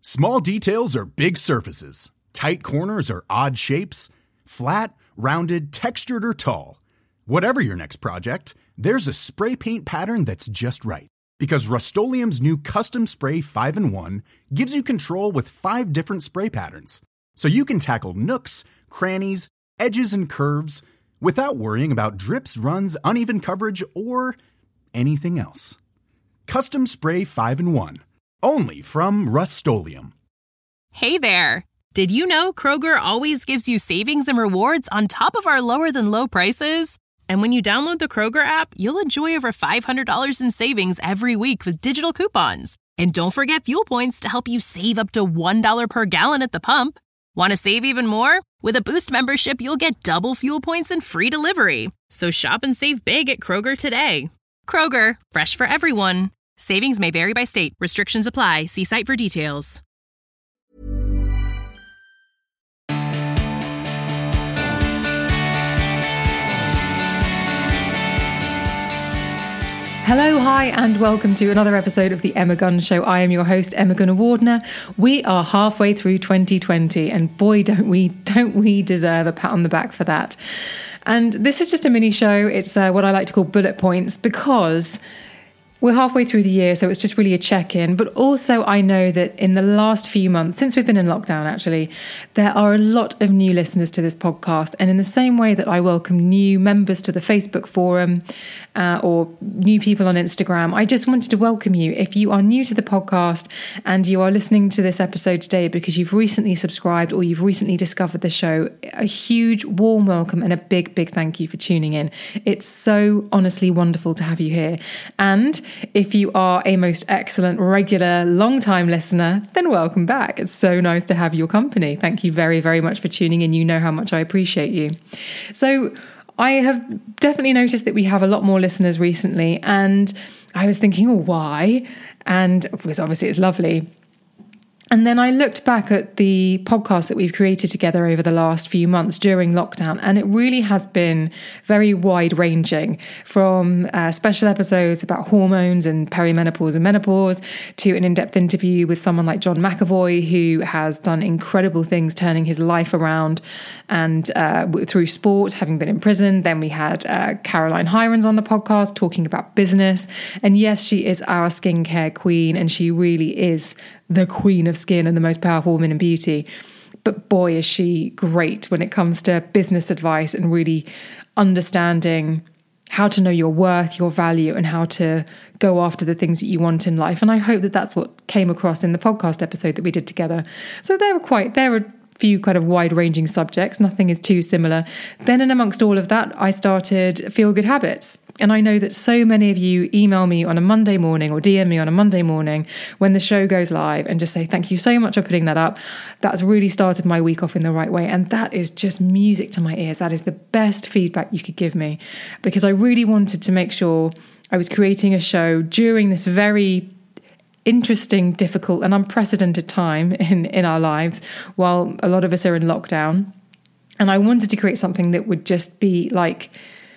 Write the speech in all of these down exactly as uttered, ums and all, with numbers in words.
Small details are big surfaces. Tight corners are odd shapes. Flat, rounded, textured, or tall. Whatever your next project, there's a spray paint pattern that's just right. Because Rust-Oleum's new Custom Spray five in one gives you control with five different spray patterns. So you can tackle nooks, crannies, edges, and curves without worrying about drips, runs, uneven coverage, or anything else. Custom Spray five in one. Only from Rust-Oleum. Hey there! Did you know Kroger always gives you savings and rewards on top of our lower-than-low prices? And when you download the Kroger app, you'll enjoy over five hundred dollars in savings every week with digital coupons. And don't forget fuel points to help you save up to one dollar per gallon at the pump. Want to save even more? With a Boost membership, you'll get double fuel points and free delivery. So shop and save big at Kroger today. Kroger, fresh for everyone. Savings may vary by state. Restrictions apply. See site for details. Hello, hi, and welcome to another episode of The Emma Gunn Show. I am your host, Emma Gunn-Wardner. We are halfway through twenty twenty, and boy, don't we don't we deserve a pat on the back for that. And this is just a mini show. It's uh, what I like to call bullet points, because we're halfway through the year, so it's just really a check-in. But also I know that in the last few months, since we've been in lockdown actually, there are a lot of new listeners to this podcast. And in the same way that I welcome new members to the Facebook forum uh, or new people on Instagram, I just wanted to welcome you. If you are new to the podcast and you are listening to this episode today because you've recently subscribed or you've recently discovered the show, a huge warm welcome and a big, big thank you for tuning in. It's so honestly wonderful to have you here. And if you are a most excellent, regular, long-time listener, then welcome back. It's so nice to have your company. Thank you very, very much for tuning in. You know how much I appreciate you. So I have definitely noticed that we have a lot more listeners recently, and I was thinking, oh, why? And because obviously it's lovely. And then I looked back at the podcast that we've created together over the last few months during lockdown, and it really has been very wide-ranging, from uh, special episodes about hormones and perimenopause and menopause to an in-depth interview with someone like John McAvoy, who has done incredible things turning his life around and uh, through sport, having been in prison. Then we had uh, Caroline Hirons on the podcast talking about business. And yes, she is our skincare queen, and she really is the queen of skin and the most powerful woman in beauty. But boy, is she great when it comes to business advice and really understanding how to know your worth, your value, and how to go after the things that you want in life. And I hope that that's what came across in the podcast episode that we did together. So there were quite, there were few kind of wide-ranging subjects. Nothing is too similar. Then in amongst all of that, I started Feel Good Habits. And I know that so many of you email me on a Monday morning or D M me on a Monday morning when the show goes live and just say, thank you so much for putting that up. That's really started my week off in the right way. And that is just music to my ears. That is the best feedback you could give me, because I really wanted to make sure I was creating a show during this very interesting, difficult and unprecedented time in, in our lives while a lot of us are in lockdown. And I wanted to create something that would just be like,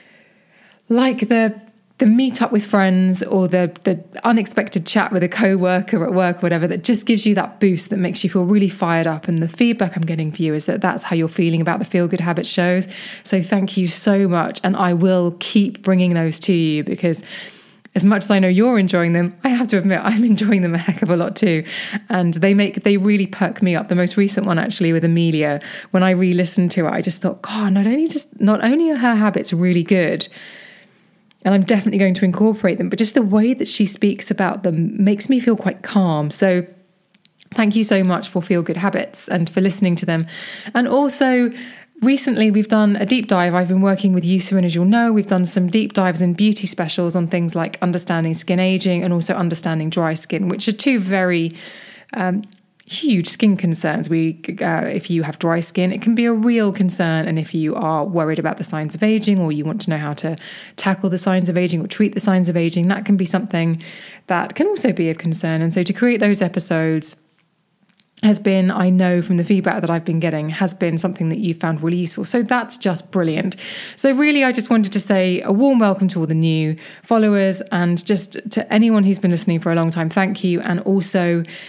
like the the meet up with friends or the the unexpected chat with a co-worker at work or whatever, that just gives you that boost that makes you feel really fired up. And the feedback I'm getting for you is that that's how you're feeling about the Feel Good Habits shows. So thank you so much. And I will keep bringing those to you, because as much as I know you're enjoying them, I have to admit I'm enjoying them a heck of a lot too. And they make they really perk me up. The most recent one actually with Amelia, when I re-listened to it, I just thought, God, not only just not only are her habits really good, and I'm definitely going to incorporate them, but just the way that she speaks about them makes me feel quite calm. So thank you so much for Feel Good Habits and for listening to them. And also, recently, we've done a deep dive. I've been working with Eucerin, as you'll know. We've done some deep dives and beauty specials on things like understanding skin aging and also understanding dry skin, which are two very um, huge skin concerns. We, uh, if you have dry skin, it can be a real concern. And if you are worried about the signs of aging, or you want to know how to tackle the signs of aging or treat the signs of aging, that can be something that can also be of concern. And so to create those episodes has been, I know from the feedback that I've been getting, has been something that you found really useful. So that's just brilliant. So really, I just wanted to say a warm welcome to all the new followers, and just to anyone who's been listening for a long time, thank you. And also,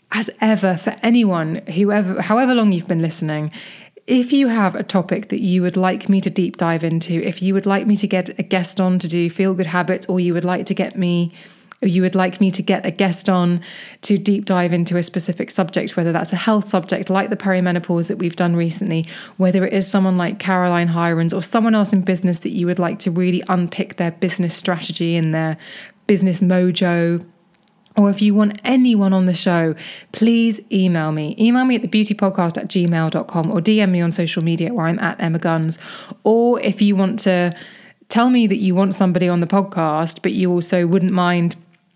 as ever, for anyone, whoever, however long you've been listening, if you have a topic that you would like me to deep dive into, if you would like me to get a guest on to do Feel Good Habits, or you would like to get me, or you would like me to get a guest on to deep dive into a specific subject, whether that's a health subject like the perimenopause that we've done recently, whether it is someone like Caroline Hirons or someone else in business that you would like to really unpick their business strategy and their business mojo, or if you want anyone on the show, please email me. Email me at the beauty podcast at gmail dot com or D M me on social media where I'm at Emma Guns. Or if you want to tell me that you want somebody on the podcast, but you also wouldn't mind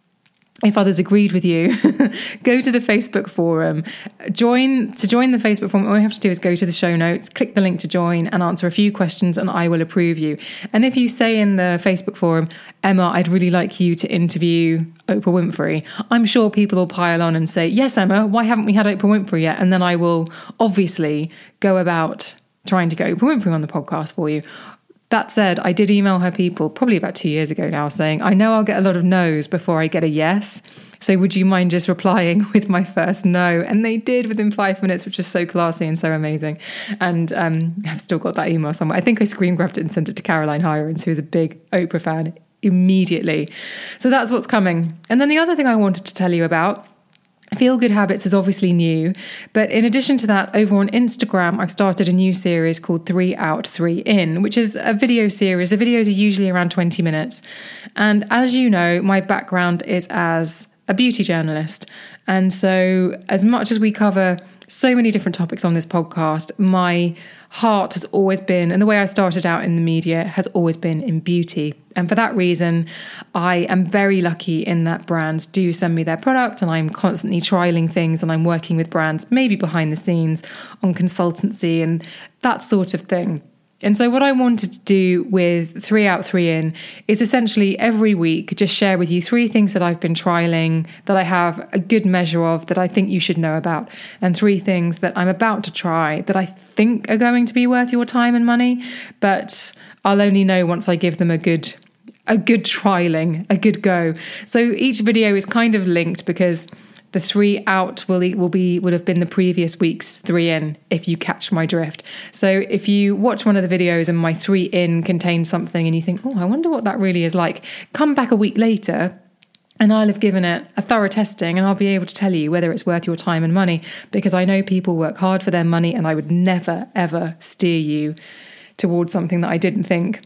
if others agreed with you, go to the Facebook forum. Join to join the Facebook forum. All you have to do is go to the show notes, click the link to join, and answer a few questions, and I will approve you. And if you say in the Facebook forum, Emma, I'd really like you to interview Oprah Winfrey, I'm sure people will pile on and say, yes, Emma, why haven't we had Oprah Winfrey yet? And then I will obviously go about trying to get Oprah Winfrey on the podcast for you. That said, I did email her people probably about two years ago now saying, I know I'll get a lot of no's before I get a yes. So would you mind just replying with my first no? And they did within five minutes, which is so classy and so amazing. And um, I've still got that email somewhere. I think I screen grabbed it and sent it to Caroline Hirons, who is a big Oprah fan, immediately. So that's what's coming. And then the other thing I wanted to tell you about, Feel Good Habits is obviously new, but in addition to that, over on Instagram, I've started a new series called Three Out, Three In, which is a video series. The videos are usually around twenty minutes. And as you know, my background is as a beauty journalist. And so as much as we cover so many different topics on this podcast, my heart has always been, and the way I started out in the media has always been in beauty. And for that reason, I am very lucky in that brands do send me their product, and I'm constantly trialing things, and I'm working with brands, maybe behind the scenes on consultancy and that sort of thing. And so what I wanted to do with Three Out, Three In is essentially every week just share with you three things that I've been trialing, that I have a good measure of, that I think you should know about, and three things that I'm about to try that I think are going to be worth your time and money, but I'll only know once I give them a good a good trialing, a good go. So each video is kind of linked because the three out will will be would have been the previous week's three in, if you catch my drift. So if you watch one of the videos and my three in contains something and you think, oh, I wonder what that really is like, come back a week later and I'll have given it a thorough testing and I'll be able to tell you whether it's worth your time and money, because I know people work hard for their money, and I would never, ever steer you towards something that I didn't think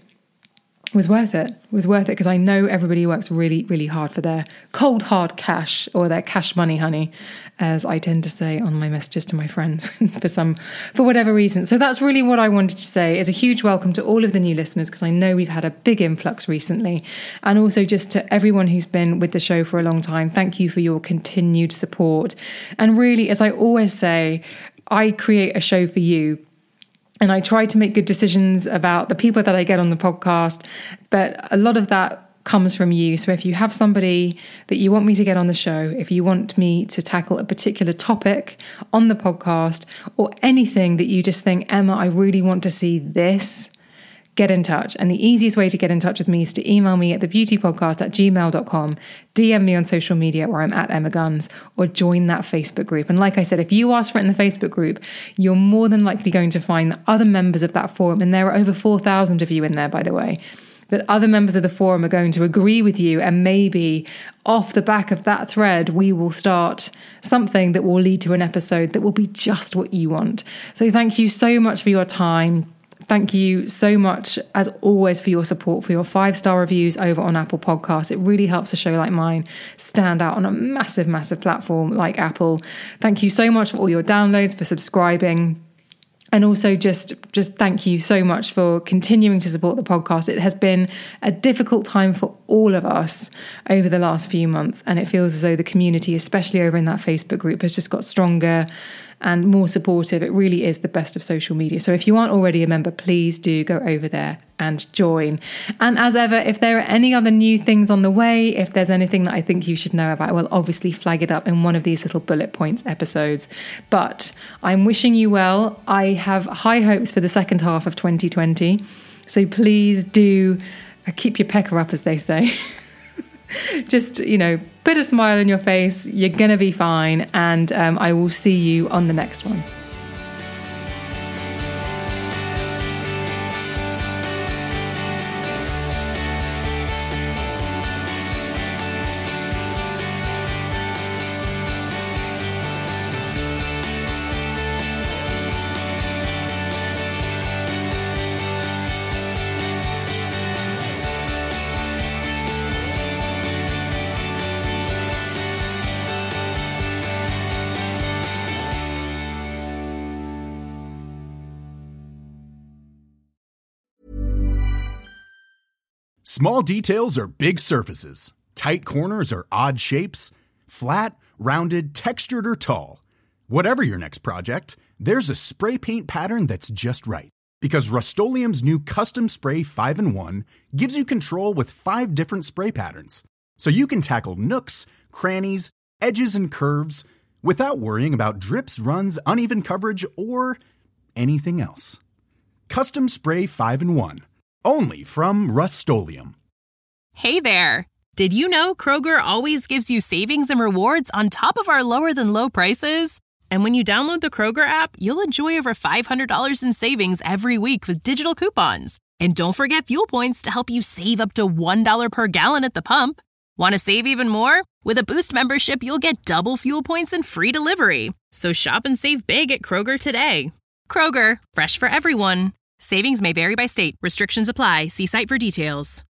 was worth it, was worth it, because I know everybody works really, really hard for their cold, hard cash, or their cash money, honey, as I tend to say on my messages to my friends for some, for whatever reason. So that's really what I wanted to say, is a huge welcome to all of the new listeners, because I know we've had a big influx recently. And also just to everyone who's been with the show for a long time, thank you for your continued support. And really, as I always say, I create a show for you. And I try to make good decisions about the people that I get on the podcast, but a lot of that comes from you. So if you have somebody that you want me to get on the show, if you want me to tackle a particular topic on the podcast, or anything that you just think, Emma, I really want to see this, get in touch. And the easiest way to get in touch with me is to email me at the beauty podcast at gmail dot com, D M me on social media where I'm at Emma Guns, or join that Facebook group. And like I said, if you ask for it in the Facebook group, you're more than likely going to find that other members of that forum, and there are over four thousand of you in there, by the way, that other members of the forum are going to agree with you, and maybe off the back of that thread, we will start something that will lead to an episode that will be just what you want. So thank you so much for your time. Thank you so much, as always, for your support, for your five-star reviews over on Apple Podcasts. It really helps a show like mine stand out on a massive, massive platform like Apple. Thank you so much for all your downloads, for subscribing. And also just, just thank you so much for continuing to support the podcast. It has been a difficult time for all of us over the last few months. And it feels as though the community, especially over in that Facebook group, has just got stronger and more supportive. It really is the best of social media. So if you aren't already a member, please do go over there and join. And as ever, if there are any other new things on the way, if there's anything that I think you should know about, I will obviously flag it up in one of these little bullet points episodes. But I'm wishing you well. I have high hopes for the second half of twenty twenty. So please do keep your pecker up, as they say. Just, you know, put a smile on your face. You're going to be fine. And um, I will see you on the next one. Small details are big surfaces. Tight corners are odd shapes. Flat, rounded, textured, or tall. Whatever your next project, there's a spray paint pattern that's just right. Because Rust-Oleum's new Custom Spray five in one gives you control with five different spray patterns. So you can tackle nooks, crannies, edges, and curves without worrying about drips, runs, uneven coverage, or anything else. Custom Spray five in one. Only from Rust-Oleum. Hey there! Did you know Kroger always gives you savings and rewards on top of our lower than low prices? And when you download the Kroger app, you'll enjoy over five hundred dollars in savings every week with digital coupons. And don't forget fuel points to help you save up to one dollar per gallon at the pump. Want to save even more? With a Boost membership, you'll get double fuel points and free delivery. So shop and save big at Kroger today. Kroger, fresh for everyone. Savings may vary by state. Restrictions apply. See site for details.